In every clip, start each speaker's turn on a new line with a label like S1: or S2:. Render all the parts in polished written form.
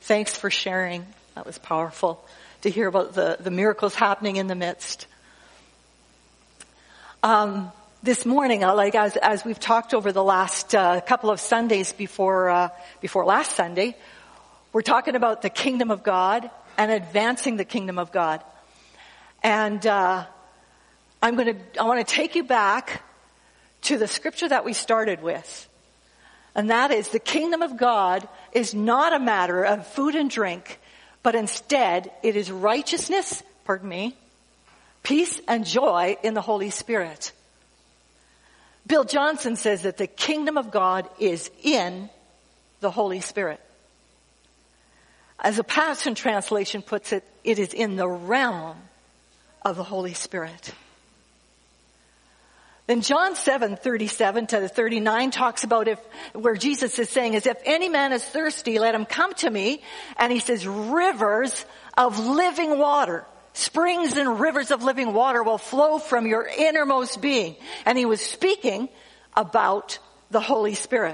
S1: Thanks for sharing. That was powerful to hear about the miracles happening in the midst. This morning, as we've talked over the last couple of Sundays before last Sunday, we're talking about the kingdom of God and advancing the kingdom of God. And I want to take you back to the scripture that we started with. And that is, the kingdom of God is not a matter of food and drink, but instead it is righteousness, peace and joy in the Holy Spirit. Bill Johnson says that the kingdom of God is in the Holy Spirit. As a Passion Translation puts it, it is in the realm of the Holy Spirit. Then John 7:37 to 39 talks about where Jesus is saying is, if any man is thirsty, let him come to me. And he says, rivers of living water, springs and rivers of living water will flow from your innermost being. And he was speaking about the Holy Spirit.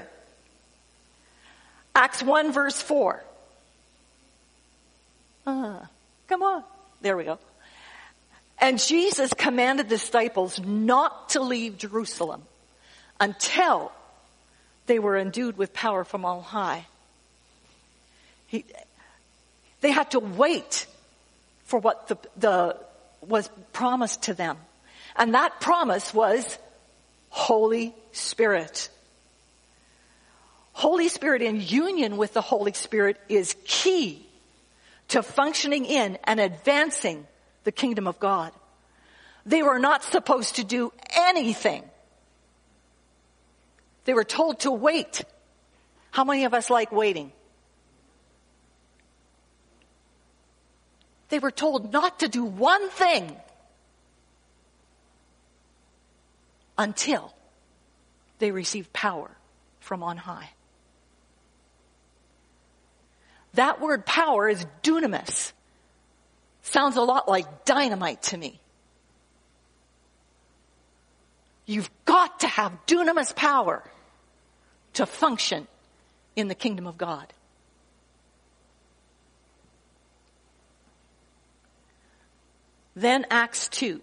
S1: Acts 1 verse 4. Come on. There we go. And Jesus commanded the disciples not to leave Jerusalem until they were endued with power from on high. They had to wait for what was promised to them. And that promise was Holy Spirit. Holy Spirit in union with the Holy Spirit is key to functioning in and advancing the kingdom of God. They were not supposed to do anything. They were told to wait. How many of us like waiting? They were told not to do one thing until they received power from on high. That word power is dunamis. Sounds a lot like dynamite to me. You've got to have dunamis power to function in the kingdom of God. Then Acts 2.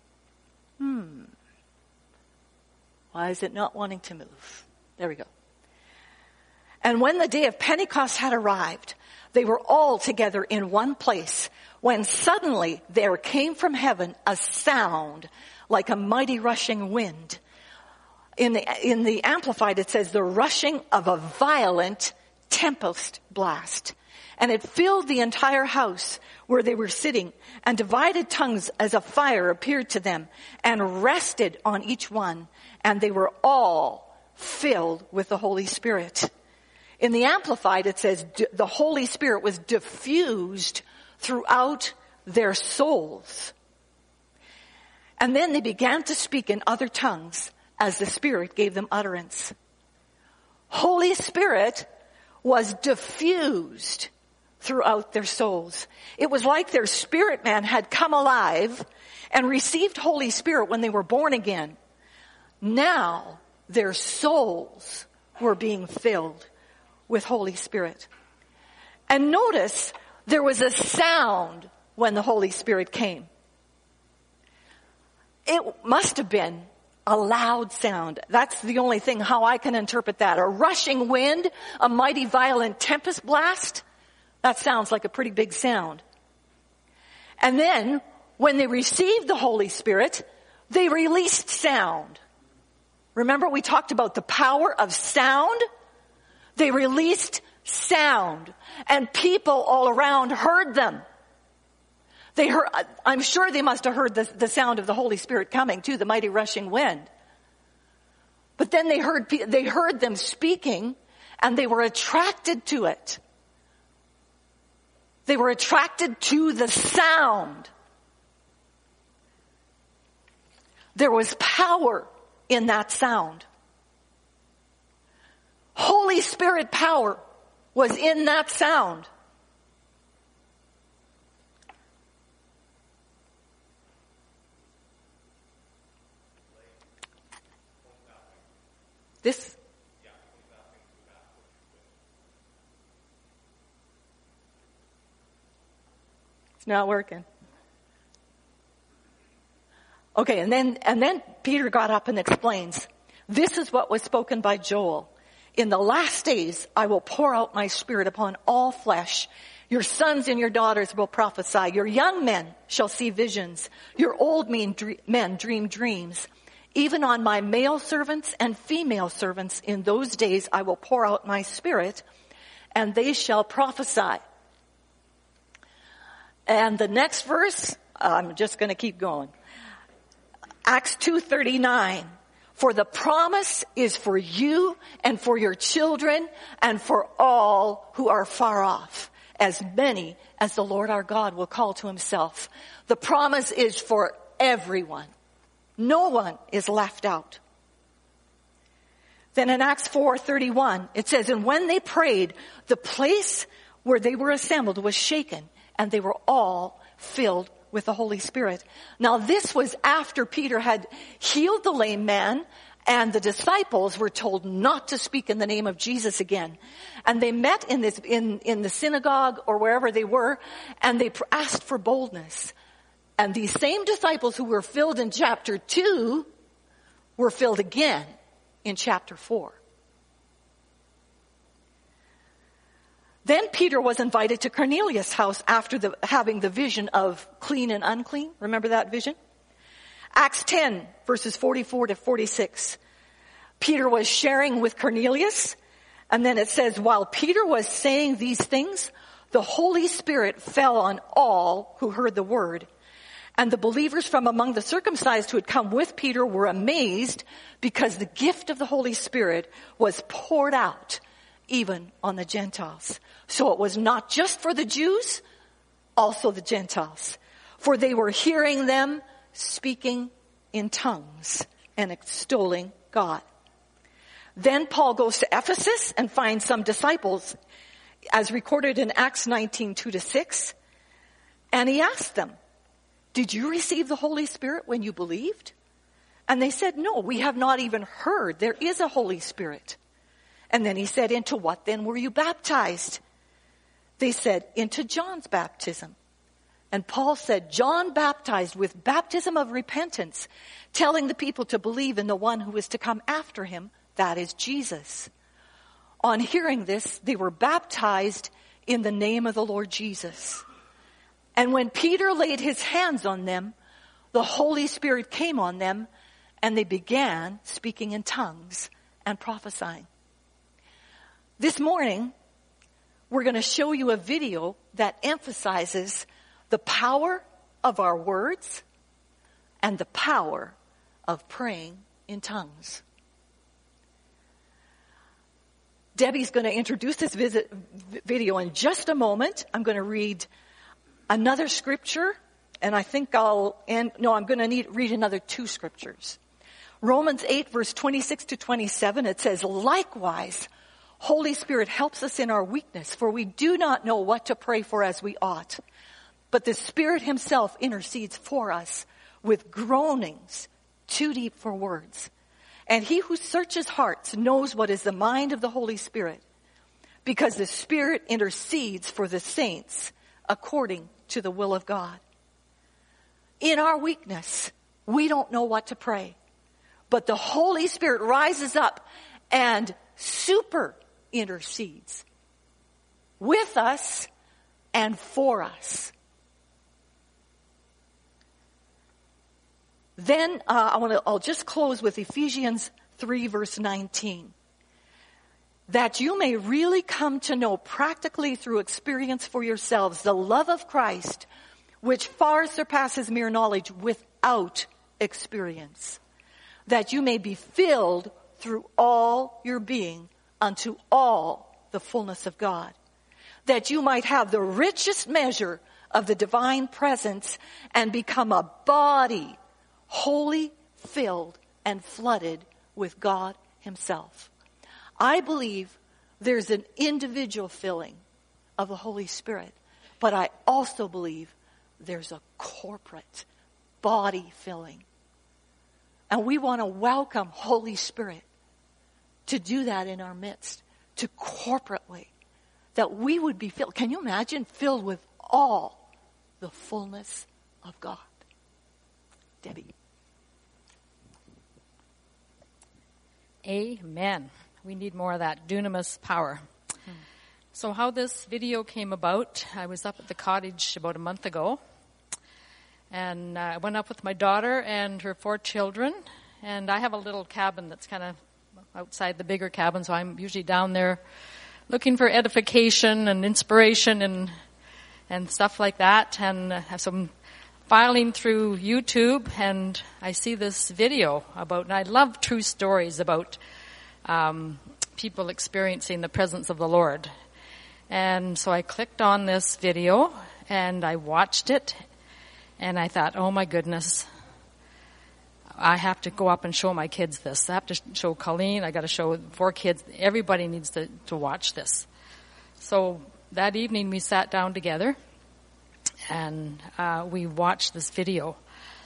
S1: Why is it not wanting to move? There we go. And when the day of Pentecost had arrived, they were all together in one place, when suddenly there came from heaven a sound like a mighty rushing wind. In the Amplified it says the rushing of a violent tempest blast. And it filled the entire house where they were sitting, and divided tongues as a fire appeared to them and rested on each one, and they were all filled with the Holy Spirit. In the Amplified it says the Holy Spirit was diffused throughout their souls. And then they began to speak in other tongues as the Spirit gave them utterance. Holy Spirit was diffused throughout their souls. It was like their spirit man had come alive and received Holy Spirit when they were born again. Now their souls were being filled with Holy Spirit. And notice there was a sound when the Holy Spirit came. It must have been a loud sound. That's the only thing how I can interpret that. A rushing wind, a mighty violent tempest blast. That sounds like a pretty big sound. And then when they received the Holy Spirit, they released sound. Remember we talked about the power of sound? They released sound, and people all around heard them. They heard, I'm sure they must have heard the sound of the Holy Spirit coming too, the mighty rushing wind. But then they heard them speaking, and they were attracted to it. They were attracted to the sound. There was power in that sound. Holy Spirit power was in that sound. This. It's not working. Okay, and then Peter got up and explains, this is what was spoken by Joel. In the last days, I will pour out my Spirit upon all flesh. Your sons and your daughters will prophesy. Your young men shall see visions. Your old men dream dreams. Even on my male servants and female servants in those days, I will pour out my Spirit, and they shall prophesy. And the next verse, I'm just going to keep going. Acts 2:39. For the promise is for you and for your children and for all who are far off, as many as the Lord our God will call to himself. The promise is for everyone. No one is left out. Then in Acts 4:31, it says, and when they prayed, the place where they were assembled was shaken, and they were all filled with the Holy Spirit. Now this was after Peter had healed the lame man, and the disciples were told not to speak in the name of Jesus again. And they met in the synagogue or wherever they were, and they asked for boldness. And these same disciples who were filled in chapter 2 were filled again in chapter 4. Then Peter was invited to Cornelius' house after having the vision of clean and unclean. Remember that vision? Acts 10, verses 44 to 46. Peter was sharing with Cornelius, and then it says, while Peter was saying these things, the Holy Spirit fell on all who heard the word. And the believers from among the circumcised who had come with Peter were amazed because the gift of the Holy Spirit was poured out even on the Gentiles. So it was not just for the Jews, also the Gentiles. For they were hearing them speaking in tongues and extolling God. Then Paul goes to Ephesus and finds some disciples, as recorded in Acts 19:2-6. And he asked them, did you receive the Holy Spirit when you believed? And they said, no, we have not even heard there is a Holy Spirit. And then he said, into what then were you baptized? They said, into John's baptism. And Paul said, John baptized with baptism of repentance, telling the people to believe in the one who is to come after him, that is Jesus. On hearing this, they were baptized in the name of the Lord Jesus. And when Peter laid his hands on them, the Holy Spirit came on them, and they began speaking in tongues and prophesying. This morning, we're going to show you a video that emphasizes the power of our words and the power of praying in tongues. Debbie's going to introduce this video in just a moment. I'm going to read another scripture, and I think I'm going to read another 2 scriptures. Romans 8, verse 26-27, it says, likewise, Holy Spirit helps us in our weakness, for we do not know what to pray for as we ought. But the Spirit himself intercedes for us with groanings too deep for words. And he who searches hearts knows what is the mind of the Holy Spirit, because the Spirit intercedes for the saints according to the will of God. In our weakness, we don't know what to pray. But the Holy Spirit rises up and super intercedes with us and for us. Then I'll just close with Ephesians 3 verse 19. That you may really come to know practically through experience for yourselves the love of Christ, which far surpasses mere knowledge without experience. That you may be filled through all your being unto all the fullness of God. That you might have the richest measure of the divine presence and become a body wholly filled and flooded with God himself. I believe there's an individual filling of the Holy Spirit, but I also believe there's a corporate body filling. And we want to welcome Holy Spirit to do that in our midst, to corporately, that we would be filled. Can you imagine filled with all the fullness of God. Debbie.
S2: Amen. We need more of that dunamis power. So how this video came about, I was up at the cottage about a month ago, and I went up with my daughter and her 4 children, and I have a little cabin that's kind of outside the bigger cabin, so I'm usually down there looking for edification and inspiration and stuff like that, and have some filing through YouTube, and I see this video about, and I love true stories about people experiencing the presence of the Lord. And so I clicked on this video and I watched it and I thought, oh my goodness, I have to go up and show my kids this. I have to show Colleen, I got to show 4 kids. Everybody needs to watch this. So that evening we sat down together and we watched this video.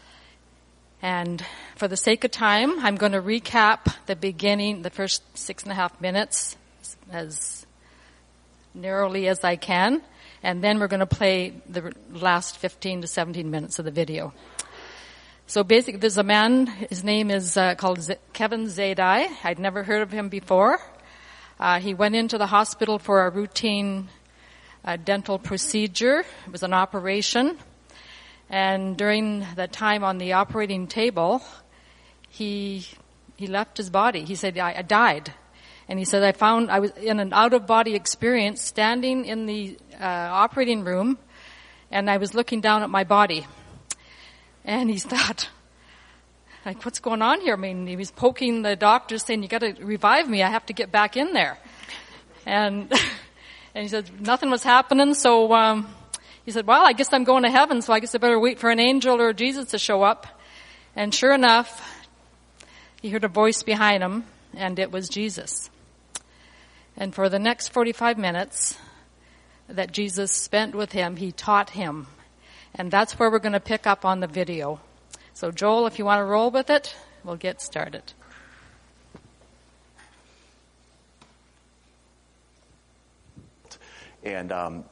S2: And for the sake of time, I'm going to recap the beginning, the first 6.5 minutes as narrowly as I can, and then we're going to play the last 15 to 17 minutes of the video. So basically, there's a man, his name is called Kevin Zadai. I'd never heard of him before. He went into the hospital for a routine dental procedure. It was an operation. And during the time on the operating table, he left his body. He said, I died. And he said, I was in an out-of-body experience standing in the operating room, and I was looking down at my body. And he thought, like, what's going on here? I mean, he was poking the doctor saying, you got to revive me. I have to get back in there. And he said, nothing was happening. So he said, well, I guess I'm going to heaven, so I guess I better wait for an angel or Jesus to show up. And sure enough, he heard a voice behind him, and it was Jesus. And for the next 45 minutes that Jesus spent with him, he taught him. And that's where we're going to pick up on the video. So Joel, if you want to roll with it, we'll get started.
S3: And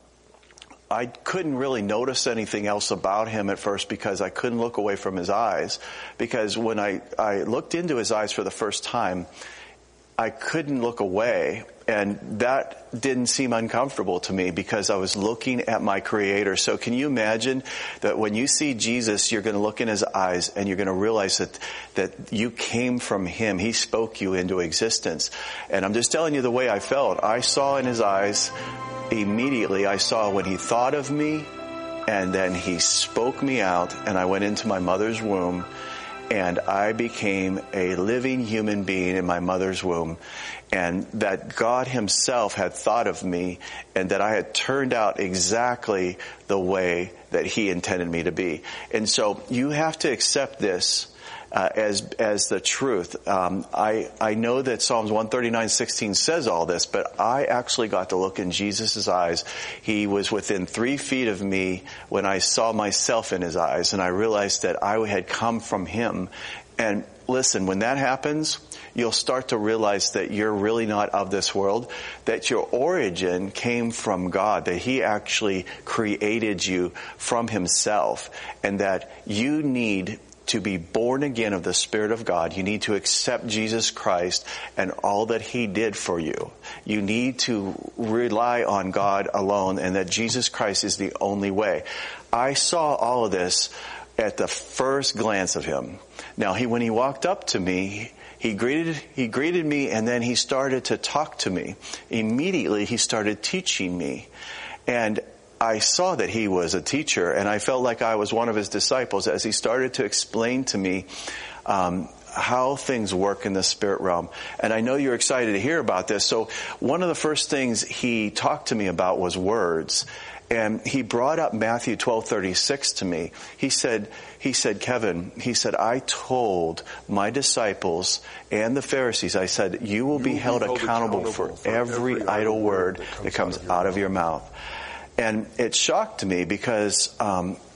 S3: I couldn't really notice anything else about him at first because I couldn't look away from his eyes. Because when I looked into his eyes for the first time, I couldn't look away, and that didn't seem uncomfortable to me because I was looking at my Creator. So can you imagine that when you see Jesus, you're going to look in his eyes and you're going to realize that you came from him. He spoke you into existence. And I'm just telling you the way I felt. I saw in his eyes, immediately I saw when he thought of me, and then he spoke me out, and I went into my mother's womb. And I became a living human being in my mother's womb, and that God himself had thought of me, and that I had turned out exactly the way that he intended me to be. And so you have to accept this as the truth. I know that Psalms 139:16 says all this, but I actually got to look in Jesus' eyes. He was within 3 feet of me when I saw myself in his eyes, and I realized that I had come from him. And listen, when that happens, you'll start to realize that you're really not of this world, that your origin came from God, that he actually created you from himself, and that you need to be born again of the Spirit of God. You need to accept Jesus Christ and all that he did for you. You need to rely on God alone, and that Jesus Christ is the only way. I saw all of this at the first glance of him. Now, when he walked up to me, he greeted me, and then he started to talk to me. Immediately, he started teaching me. And I saw that he was a teacher, and I felt like I was one of his disciples as he started to explain to me how things work in the spirit realm. And I know you're excited to hear about this. So one of the first things he talked to me about was words. And he brought up Matthew 12:36 to me. He said, Kevin, I told my disciples and the Pharisees, I said, you will be held accountable for every idle word that comes out of your mouth. And it shocked me because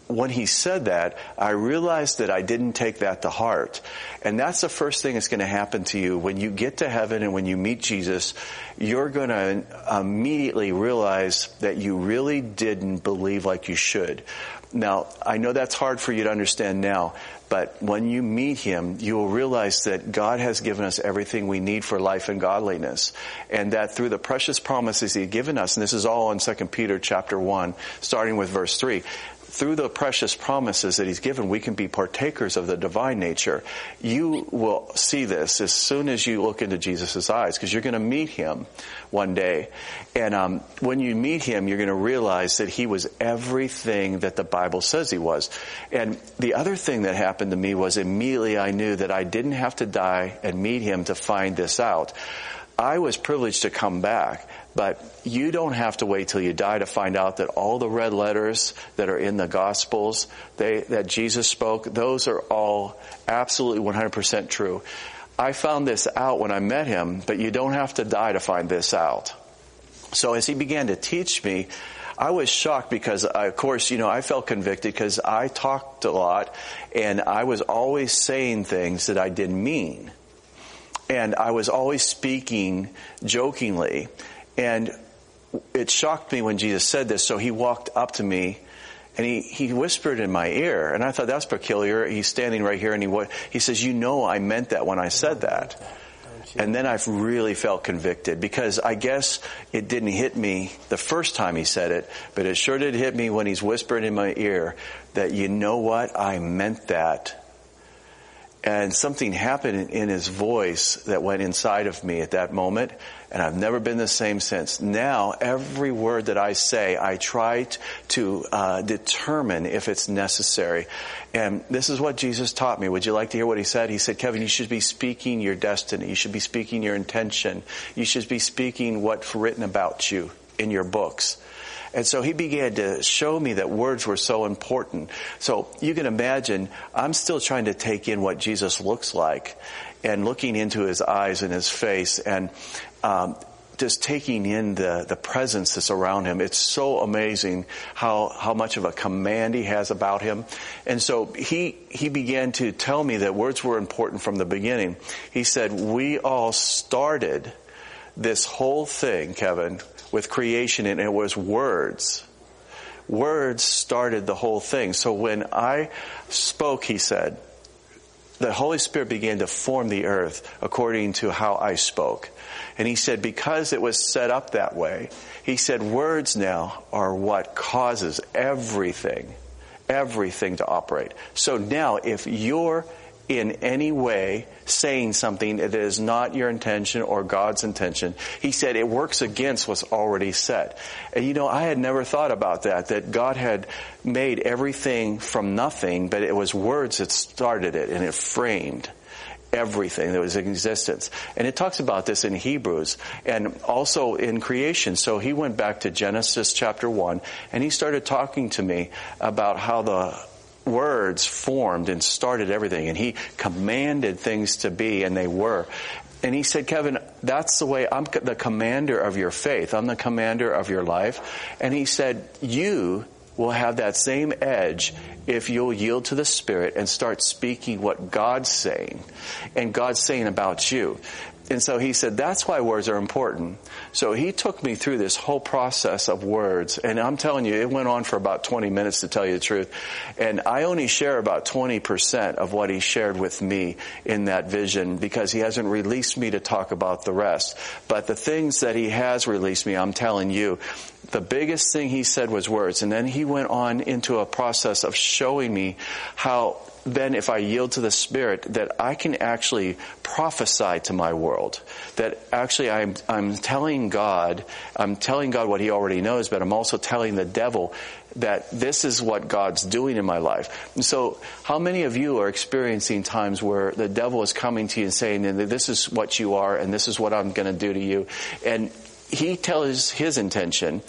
S3: when he said that, I realized that I didn't take that to heart. And that's the first thing that's going to happen to you. When you get to heaven and when you meet Jesus, you're going to immediately realize that you really didn't believe like you should. Now, I know that's hard for you to understand now, but when you meet him, you will realize that God has given us everything we need for life and godliness. And that through the precious promises he's given us, and this is all in 2 Peter chapter 1, starting with verse 3, through the precious promises that he's given, we can be partakers of the divine nature. You will see this as soon as you look into Jesus' eyes, because you're going to meet him one day. And when you meet him, you're going to realize that he was everything that the Bible says he was. And the other thing that happened to me was immediately I knew that I didn't have to die and meet him to find this out. I was privileged to come back, but you don't have to wait till you die to find out that all the red letters that are in the Gospels that Jesus spoke, those are all absolutely 100% true. I found this out when I met him, but you don't have to die to find this out. So as he began to teach me, I was shocked because, of course, I felt convicted because I talked a lot and I was always saying things that I didn't mean. And I was always speaking jokingly. And it shocked me when Jesus said this. So he walked up to me and he whispered in my ear. And I thought, that's peculiar. He's standing right here and he says, I meant that when I said that. And then I really felt convicted because I guess it didn't hit me the first time he said it, but it sure did hit me when he's whispering in my ear that, I meant that. And something happened in his voice that went inside of me at that moment, and I've never been the same since. Now, every word that I say, I try to determine if it's necessary. And this is what Jesus taught me. Would you like to hear what he said? He said, Kevin, you should be speaking your destiny. You should be speaking your intention. You should be speaking what's written about you in your books. And so he began to show me that words were so important. So you can imagine, I'm still trying to take in what Jesus looks like and looking into his eyes and his face and just taking in the presence that's around him. It's so amazing how much of a command he has about him. And so he began to tell me that words were important from the beginning. He said, we all started this whole thing, Kevin, with creation, and it was words. Words started the whole thing. So when I spoke, he said, the Holy Spirit began to form the earth according to how I spoke. And he said, because it was set up that way, he said, words now are what causes everything to operate. So now, if you're in any way saying something that is not your intention or God's intention, he said it works against what's already said. And I had never thought about that God had made everything from nothing, but it was words that started it and it framed everything that was in existence. And it talks about this in Hebrews and also in creation. So he went back to Genesis chapter 1 and he started talking to me about how the words formed and started everything, and he commanded things to be, and they were. And he said, Kevin, that's the way. I'm the commander of your faith. I'm the commander of your life. And he said, you will have that same edge if you'll yield to the Spirit and start speaking what God's saying, and God's saying about you. And so he said, that's why words are important. So he took me through this whole process of words. And I'm telling you, it went on for about 20 minutes, to tell you the truth. And I only share about 20% of what he shared with me in that vision, because he hasn't released me to talk about the rest. But the things that he has released me, I'm telling you, the biggest thing he said was words. And then he went on into a process of showing me how then if I yield to the Spirit, that I can actually prophesy to my world. That actually I'm telling God what he already knows, but I'm also telling the devil that this is what God's doing in my life. And so how many of you are experiencing times where the devil is coming to you and saying, this is what you are and this is what I'm going to do to you? And he tells his intention.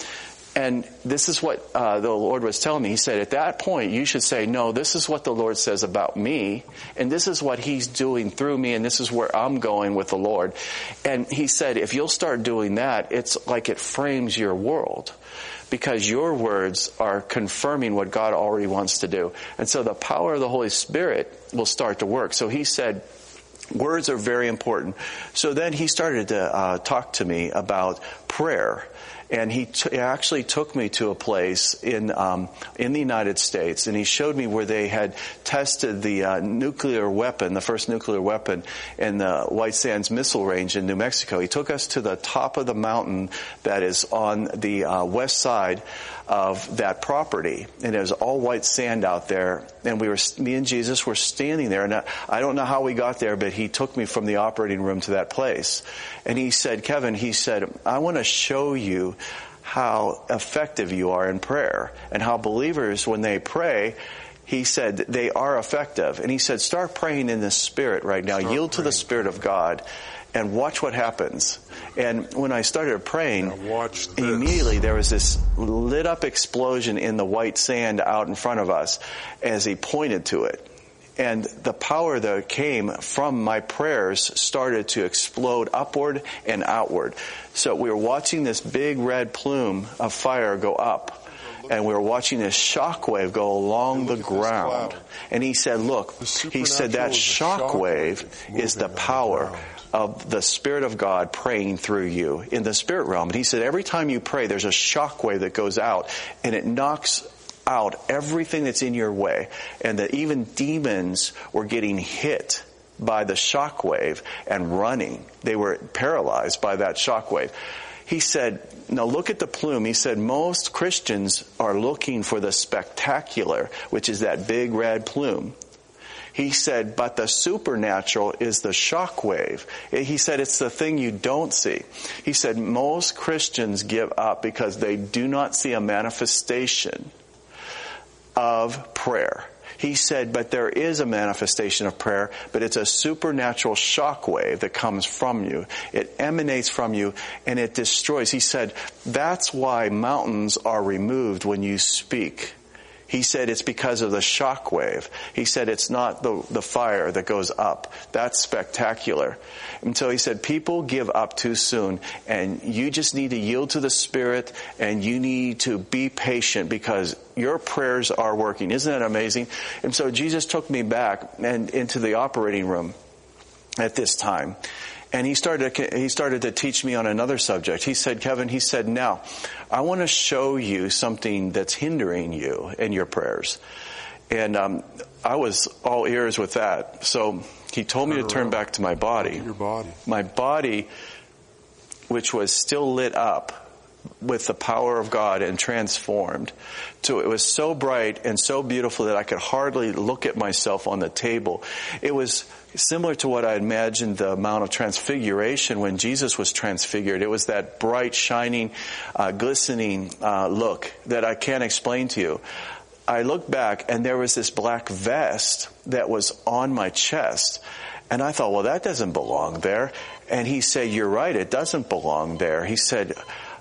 S3: And this is what the Lord was telling me. He said, at that point, you should say, no, this is what the Lord says about me, and this is what He's doing through me, and this is where I'm going with the Lord. And He said, if you'll start doing that, it's like it frames your world, because your words are confirming what God already wants to do. And so the power of the Holy Spirit will start to work. So He said, words are very important. So then He started to talk to me about prayer. And he actually took me to a place in the United States, and he showed me where they had tested the nuclear weapon, the first nuclear weapon, in the White Sands Missile Range in New Mexico. He took us to the top of the mountain that is on the west side of that property, and it was all white sand out there. And me and Jesus were standing there, and I don't know how we got there, but he took me from the operating room to that place. And he said, Kevin, he said, I want to show you how effective you are in prayer, and how believers, when they pray, he said, they are effective. And he said, start praying in the Spirit right now. Yield to the Spirit of God and watch what happens. And when I started praying, immediately there was this lit up explosion in the white sand out in front of us as he pointed to it. And the power that came from my prayers started to explode upward and outward. So we were watching this big red plume of fire go up, and we were watching this shock wave go along the ground. And he said, look, he said that shock wave is the power of the Spirit of God praying through you in the spirit realm. And he said, every time you pray, there's a shock wave that goes out, and it knocks out everything that's in your way. And that even demons were getting hit by the shock wave and running. They were paralyzed by that shock wave. He said, now look at the plume. He said, most Christians are looking for the spectacular, which is that big red plume. He said, but the supernatural is the shock wave. He said, it's the thing you don't see. He said, most Christians give up because they do not see a manifestation of prayer. He said, but there is a manifestation of prayer, but it's a supernatural shock wave that comes from you. It emanates from you, and it destroys. He said, that's why mountains are removed when you speak. He said it's because of the shock wave. He said it's not the fire that goes up. That's spectacular. And so he said people give up too soon, and you just need to yield to the Spirit, and you need to be patient because your prayers are working. Isn't that amazing? And so Jesus took me back and into the operating room at this time. And he started to teach me on another subject. He said, Kevin, he said, now, I want to show you something that's hindering you in your prayers. And I was all ears with that. So he told me to turn back to my body.
S4: Your body.
S3: My body, which was still lit up with the power of God and transformed. So it was so bright and so beautiful that I could hardly look at myself on the table. It was similar to what I imagined the Mount of Transfiguration when Jesus was transfigured. It was that bright, shining, glistening look that I can't explain to you. I looked back, and there was this black vest that was on my chest. And I thought, well, that doesn't belong there. And he said, you're right, it doesn't belong there. He said,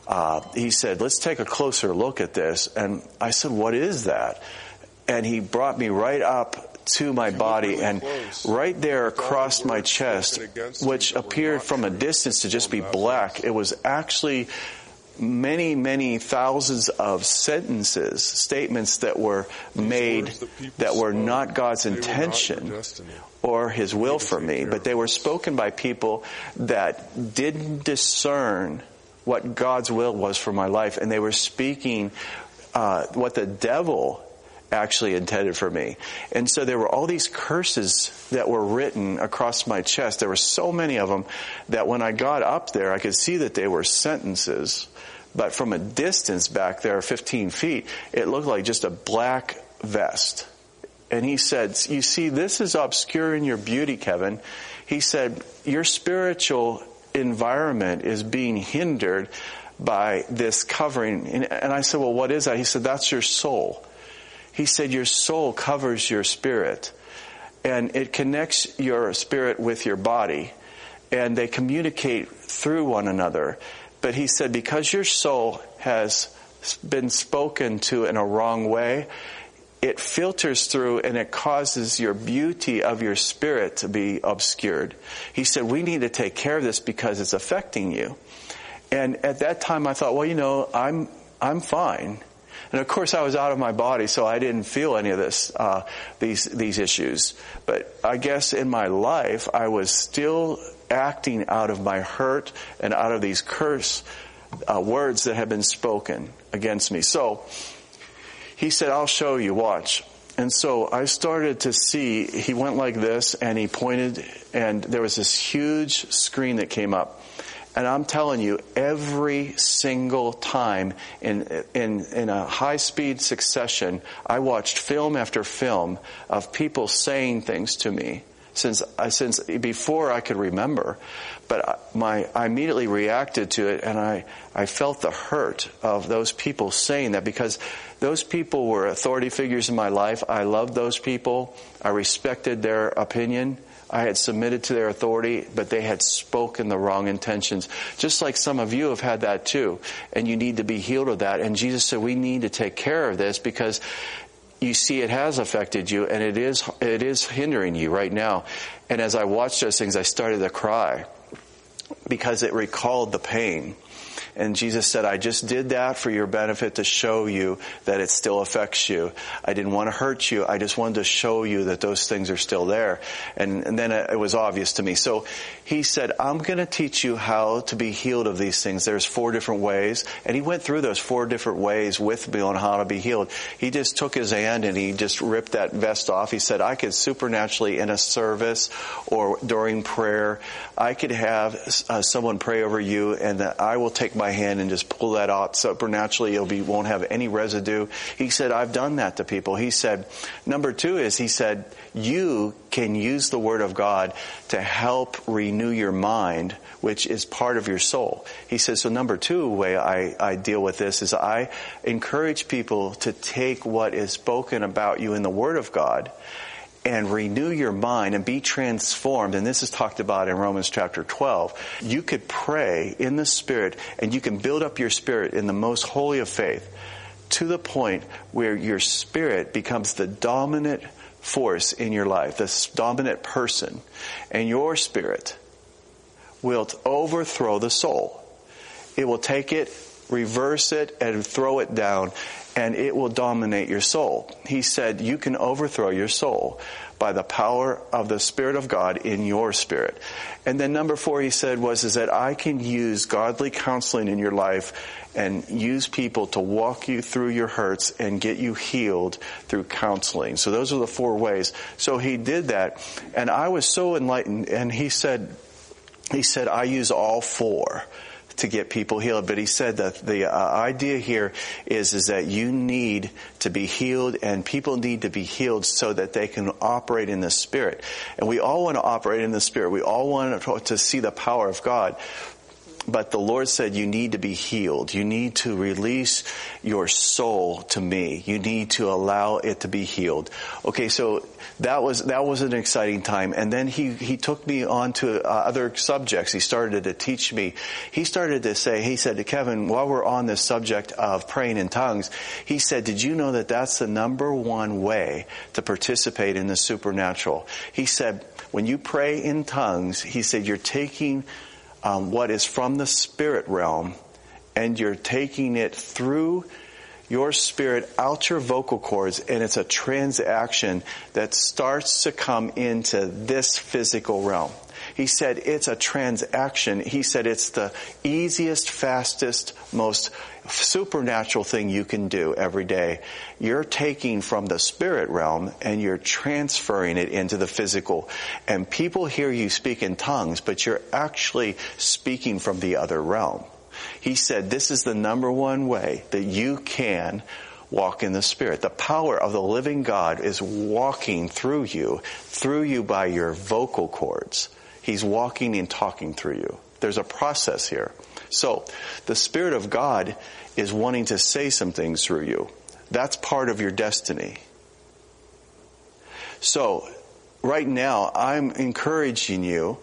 S3: let's take a closer look at this. And I said, what is that? And he brought me right up to my body, and right there across my chest, which appeared from a distance to just be black, it was actually many, many thousands of sentences, statements that were made that were not God's intention or His will for me, but they were spoken by people that didn't discern what God's will was for my life, and they were speaking what the devil actually intended for me. And so there were all these curses that were written across my chest. There were so many of them that when I got up there, I could see that they were sentences. But from a distance back there, 15 feet, it looked like just a black vest. And he said, you see, this is obscuring your beauty, Kevin. He said, your spiritual environment is being hindered by this covering. And I said, well, what is that? He said, that's your soul. He said, your soul covers your spirit, and it connects your spirit with your body, and they communicate through one another. But he said, because your soul has been spoken to in a wrong way, it filters through and it causes your beauty of your spirit to be obscured. He said, we need to take care of this because it's affecting you. And at that time I thought, well, I'm fine. And of course I was out of my body, so I didn't feel any of this, these issues. But I guess in my life I was still acting out of my hurt and out of these curse words that have been spoken against me. So he said, I'll show you, watch. And so I started to see, he went like this and he pointed, and there was this huge screen that came up. And I'm telling you, every single time in a high-speed succession, I watched film after film of people saying things to me since before I could remember. But I immediately reacted to it, and I felt the hurt of those people saying that, because those people were authority figures in my life. I loved those people. I respected their opinion. I had submitted to their authority, but they had spoken the wrong intentions. Just like some of you have had that too. And you need to be healed of that. And Jesus said, we need to take care of this, because you see it has affected you, and it is hindering you right now. And as I watched those things, I started to cry because it recalled the pain. And Jesus said, I just did that for your benefit, to show you that it still affects you. I didn't want to hurt you. I just wanted to show you that those things are still there. And then it was obvious to me. So he said, I'm going to teach you how to be healed of these things. There's 4 different ways. And he went through those 4 different ways with me on how to be healed. He just took his hand and he just ripped that vest off. He said, I could supernaturally in a service or during prayer, I could have someone pray over you, and I will take my hand and just pull that out supernaturally. Won't have any residue. He said, I've done that to people. He said, number 2 is, he said, you can use the Word of God to help renew your mind, which is part of your soul. He says, so number 2 way I deal with this is I encourage people to take what is spoken about you in the Word of God and renew your mind and be transformed. And this is talked about in Romans chapter 12. You could pray in the Spirit, and you can build up your spirit in the most holy of faith to the point where your spirit becomes the dominant force in your life, this dominant person. And your spirit will overthrow the soul. It will take it, reverse it, and throw it down, and it will dominate your soul. He said you can overthrow your soul by the power of the Spirit of God in your spirit. And then number 4, he said, is that I can use godly counseling in your life and use people to walk you through your hurts and get you healed through counseling. So those are the 4 ways. So he did that, and I was so enlightened. And he said, I use all 4 to get people healed. But he said that the idea here is that you need to be healed, and people need to be healed so that they can operate in the Spirit. And we all want to operate in the Spirit. We all want to see the power of God. But the Lord said you need to be healed. You need to release your soul to me. You need to allow it to be healed. Okay, so that was an exciting time. And then he took me on to other subjects. He started to teach me. He started to say, he said to Kevin, while we're on this subject of praying in tongues, he said, did you know that that's the number 1 way to participate in the supernatural? He said, when you pray in tongues, he said, you're taking what is from the spirit realm, and you're taking it through your spirit out your vocal cords, and it's a transaction that starts to come into this physical realm. He said it's a transaction. He said it's the easiest, fastest, most supernatural thing you can do every day. You're taking from the spirit realm and you're transferring it into the physical. And people hear you speak in tongues, but you're actually speaking from the other realm. He said this is the number 1 way that you can walk in the Spirit. The power of the living God is walking through you by your vocal cords. He's walking and talking through you. There's a process here. So the Spirit of God is wanting to say some things through you. That's part of your destiny. So right now, I'm encouraging you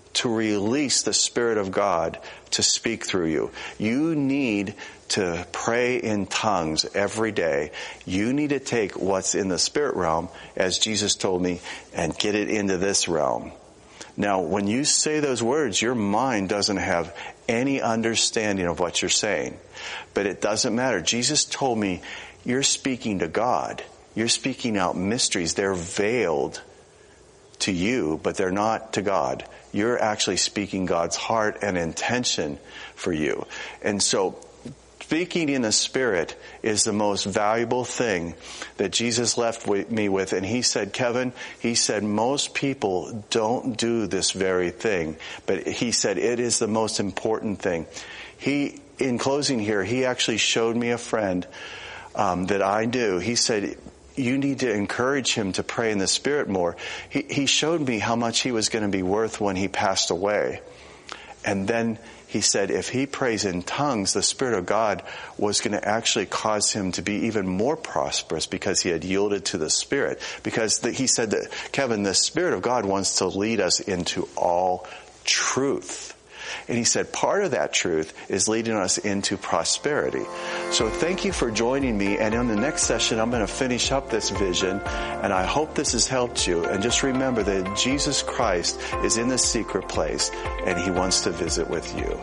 S3: to release the Spirit of God to speak through you. You need to pray in tongues every day. You need to take what's in the spirit realm, as Jesus told me, and get it into this realm. Now, when you say those words, your mind doesn't have any understanding of what you're saying. But it doesn't matter. Jesus told me, you're speaking to God. You're speaking out mysteries. They're veiled to you, but they're not to God. You're actually speaking God's heart and intention for you. And so, speaking in the Spirit is the most valuable thing that Jesus left me with. And he said, Kevin, he said, most people don't do this very thing. But he said, it is the most important thing. In closing here, he actually showed me a friend that I knew. He said, you need to encourage him to pray in the Spirit more. He showed me how much he was going to be worth when he passed away. And then he said if he prays in tongues, the Spirit of God was going to actually cause him to be even more prosperous because he had yielded to the Spirit. Because he said that, Kevin, the Spirit of God wants to lead us into all truth. And he said part of that truth is leading us into prosperity. So thank you for joining me. And in the next session, I'm going to finish up this vision. And I hope this has helped you. And just remember that Jesus Christ is in the secret place and he wants to visit with you.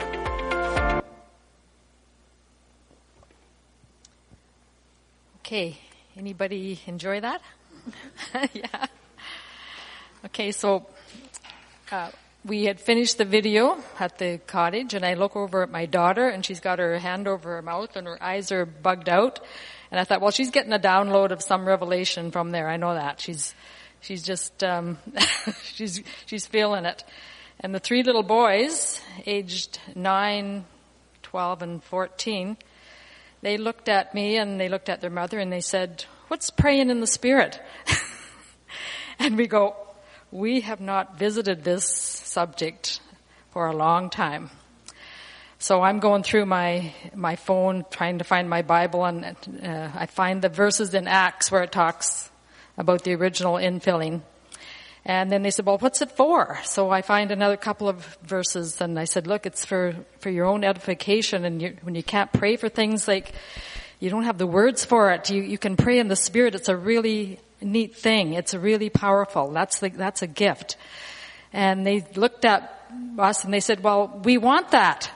S2: Okay. Anybody enjoy that? Yeah. Okay, so we had finished the video at the cottage, and I look over at my daughter, and she's got her hand over her mouth, and her eyes are bugged out. And I thought, well, she's getting a download of some revelation from there. I know that. She's just, she's feeling it. And the three little boys, aged 9, 12, and 14, they looked at me, and they looked at their mother, and they said, what's praying in the Spirit? And we go, we have not visited this subject for a long time. So I'm going through my phone trying to find my Bible, and I find the verses in Acts where it talks about the original infilling. And then they said, well, what's it for? So I find another couple of verses, and I said, look, it's for your own edification. And when you can't pray for things like you don't have the words for it, you can pray in the Spirit. It's a really neat thing. It's really powerful. That's a gift. And they looked at us and they said, well, we want that.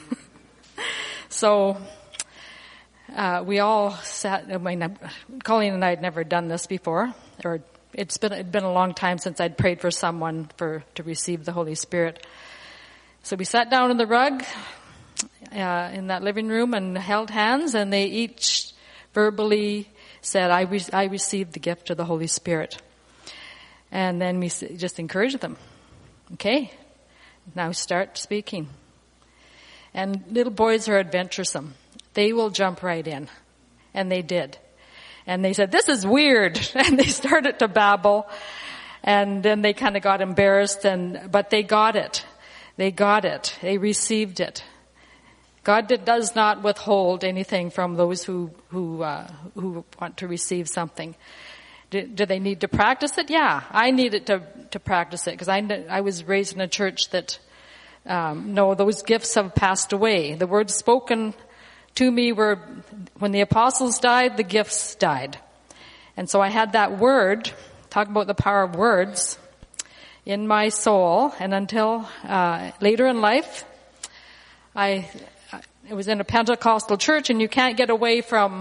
S2: So we all sat. I mean, Colleen and I had never done this before, or it'd been a long time since I'd prayed for someone to receive the Holy Spirit. So we sat down on the rug in that living room and held hands, and they each verbally said, I received the gift of the Holy Spirit. And then we just encouraged them. Okay, now start speaking. And little boys are adventuresome. They will jump right in. And they did. And they said, this is weird. And they started to babble. And then they kind of got embarrassed, but they got it. They got it. They received it. God does not withhold anything from those who want to receive something. Do they need to practice it? Yeah, I needed to practice it because I was raised in a church that no, those gifts have passed away. The words spoken to me were when the apostles died, the gifts died, and so I had that word. Talk about the power of words in my soul, and until later in life, I was in a Pentecostal church, and you can't get away from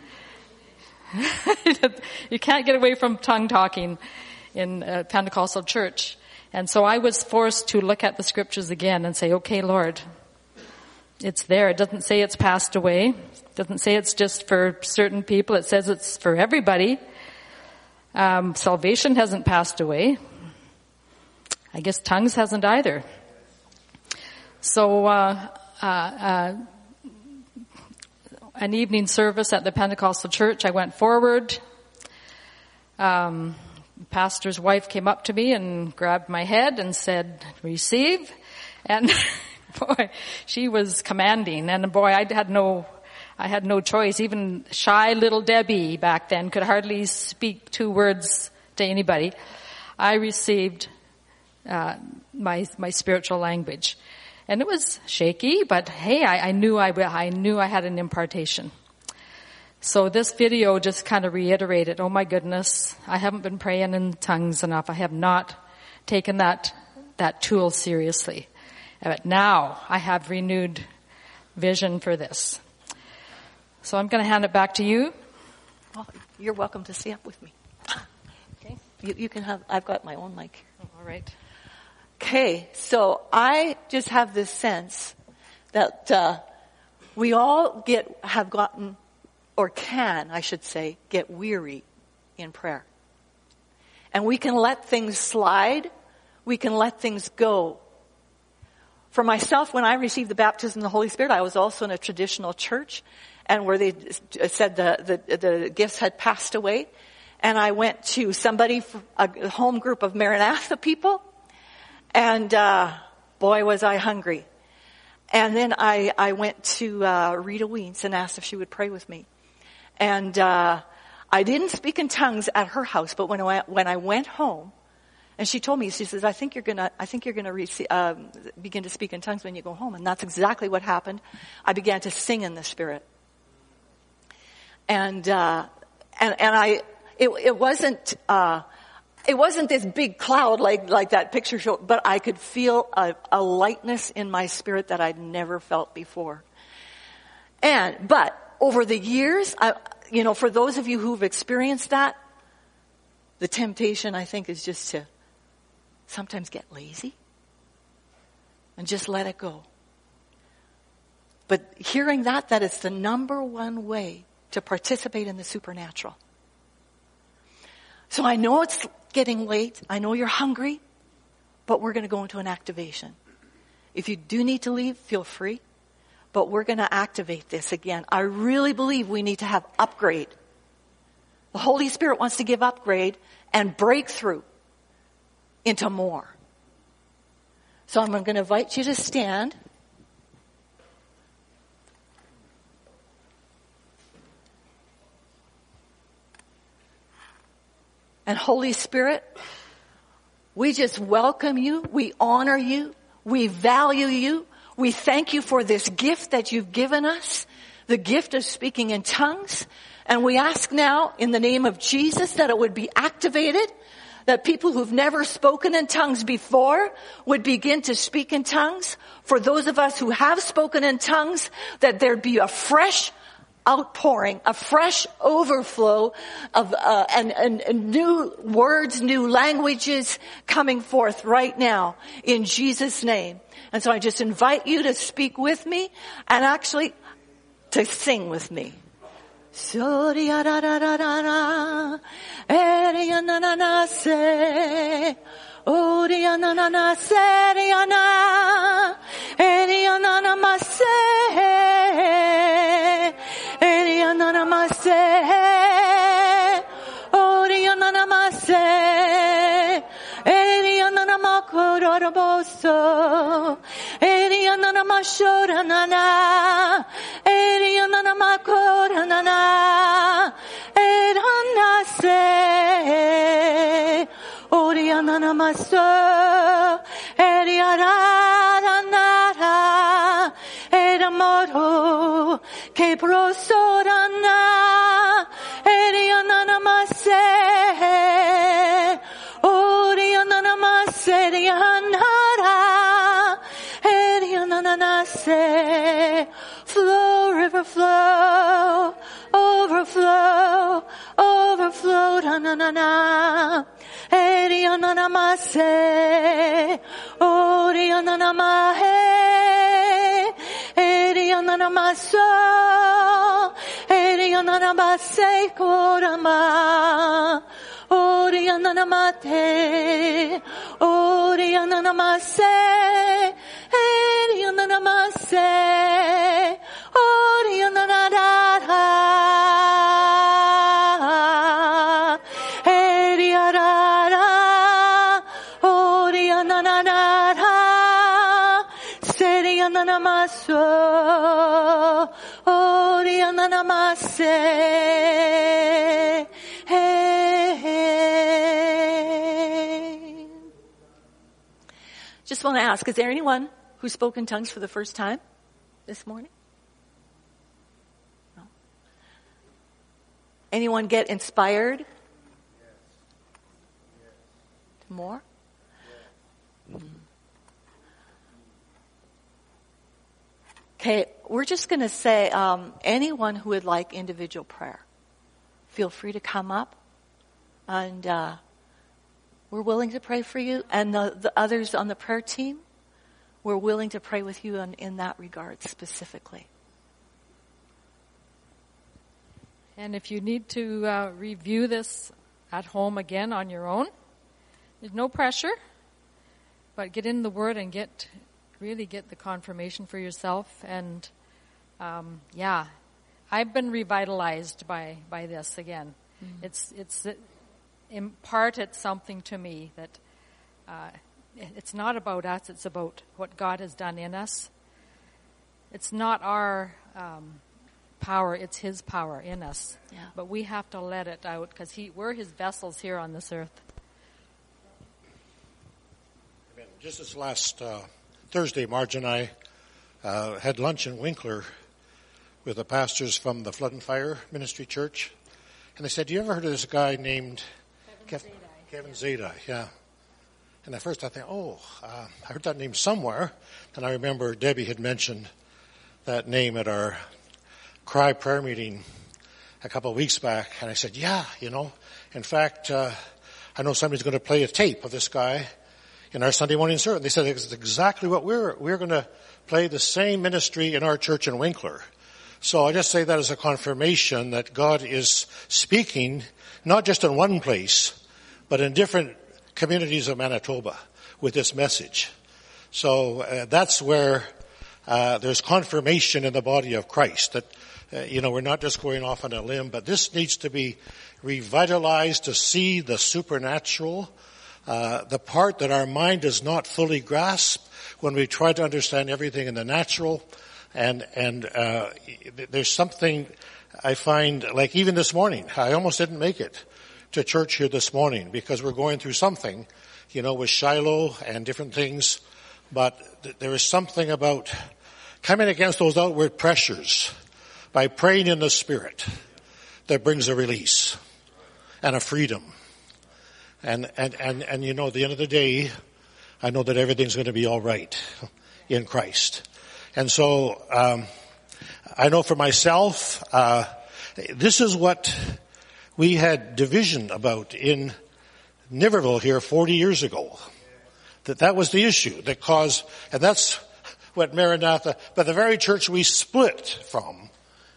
S2: tongue talking in a Pentecostal church. And so I was forced to look at the scriptures again and say, okay, Lord, it's there. It doesn't say it's passed away. It doesn't say it's just for certain people. It says it's for everybody. Salvation hasn't passed away. I guess tongues hasn't either. So, an evening service at the Pentecostal church, I went forward. The pastor's wife came up to me and grabbed my head and said, receive. And boy, she was commanding. And boy, I had no choice. Even shy little Debbie back then could hardly speak 2 words to anybody. I received my spiritual language. And it was shaky, but hey, I knew I had an impartation. So this video just kind of reiterated, oh my goodness, I haven't been praying in tongues enough. I have not taken that tool seriously. But now I have renewed vision for this. So I'm going to hand it back to you.
S1: Well, you're welcome to stay up with me. Okay. You can have, I've got my own mic.
S2: Oh, all right.
S1: Okay, so I just have this sense that we all have gotten, or can, I should say, get weary in prayer. And we can let things slide. We can let things go. For myself, when I received the baptism of the Holy Spirit, I was also in a traditional church, and where they said the gifts had passed away. And I went to a home group of Maranatha people. And boy, was I hungry. And then I went to Rita Weens and asked if she would pray with me. And I didn't speak in tongues at her house, but when I went home, and she told me, she says, I think you're gonna begin to speak in tongues when you go home. And that's exactly what happened. I began to sing in the Spirit. And it wasn't this big cloud like that picture showed, but I could feel a lightness in my spirit that I'd never felt before. But over the years, for those of you who've experienced that, the temptation, I think, is just to sometimes get lazy and just let it go. But hearing that it's the number one way to participate in the supernatural. So I know it's getting late. I know you're hungry, but we're going to go into an activation. If you do need to leave, feel free, but we're going to activate this again. I really believe we need to have upgrade. The Holy Spirit wants to give upgrade and breakthrough into more. So I'm going to invite you to stand. And Holy Spirit, we just welcome you. We honor you. We value you. We thank you for this gift that you've given us, the gift of speaking in tongues. And we ask now in the name of Jesus that it would be activated, that people who've never spoken in tongues before would begin to speak in tongues. For those of us who have spoken in tongues, that there'd be a fresh outpouring, a fresh overflow of and new words, new languages coming forth right now in Jesus' name. And so I just invite you to speak with me and actually to sing with me. Flow, river, flow, overflow, overflow, na-na-na-na. Eri-ya-na-na-ma-se, ori-ya-na-na-ma-he, eri-ya-na-na-ma-so, eri-ya-na-na-ma-se, korama. Ori-ya-na-na-ma-te, ori-ya-na-na-ma-se, eri-ya-na-na-ma-se, ori-ya-na-na-da-da, eri-ya-da-da, ori-ya-na-na-da-da, seri-ya-na-na-ma-so, ori-ya-na-na-ma-se. just want to ask, is there anyone who spoke in tongues for the first time this morning? No. Anyone get inspired? More? Okay, we're just going to say, anyone who would like individual prayer, feel free to come up, and we're willing to pray for you. And the others on the prayer team, we're willing to pray with you in that regard specifically.
S2: And if you need to review this at home again on your own, there's no pressure, but get in the Word and really get the confirmation for yourself. And I've been revitalized by this again. Mm-hmm. It's imparted something to me that it's not about us, it's about what God has done in us. It's not our power, it's His power in us. Yeah. But we have to let it out because we're His vessels here on this earth.
S4: Just this last Thursday, Marge and I had lunch in Winkler with the pastors from the Flood and Fire Ministry Church. And they said, "Do you ever heard of this guy named Kevin Zadai?" Yeah. And at first I thought, I heard that name somewhere. And I remember Debbie had mentioned that name at our Cry prayer meeting a couple of weeks back. And I said, in fact, I know somebody's going to play a tape of this guy in our Sunday morning service. They said it's exactly what we're going to play the same ministry in our church in Winkler. So I just say that as a confirmation that God is speaking, not just in one place, but in different communities of Manitoba with this message. So that's where there's confirmation in the body of Christ that, we're not just going off on a limb, but this needs to be revitalized to see the supernatural, the part that our mind does not fully grasp when we try to understand everything in the natural. And there's something I find, like even this morning, I almost didn't make it to church here this morning because we're going through something, with Shiloh and different things. But there is something about coming against those outward pressures by praying in the Spirit that brings a release and a freedom. And at the end of the day, I know that everything's going to be all right in Christ. And so, I know for myself, this is what we had division about in Niverville here 40 years ago. That was the issue that caused, and that's what Maranatha, but the very church we split from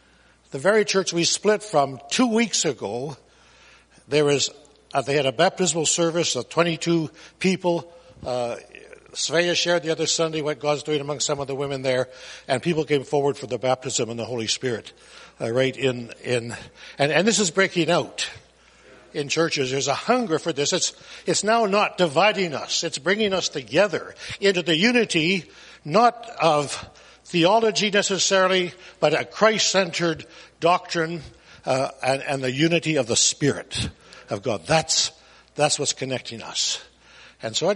S4: 2 weeks ago, they had a baptismal service of 22 people. Svea shared the other Sunday what God's doing among some of the women there, and people came forward for the baptism in the Holy Spirit, and this is breaking out in churches. There's a hunger for this. It's now not dividing us. It's bringing us together into the unity, not of theology necessarily, but a Christ-centered doctrine, and the unity of the Spirit of God. That's what's connecting us. And so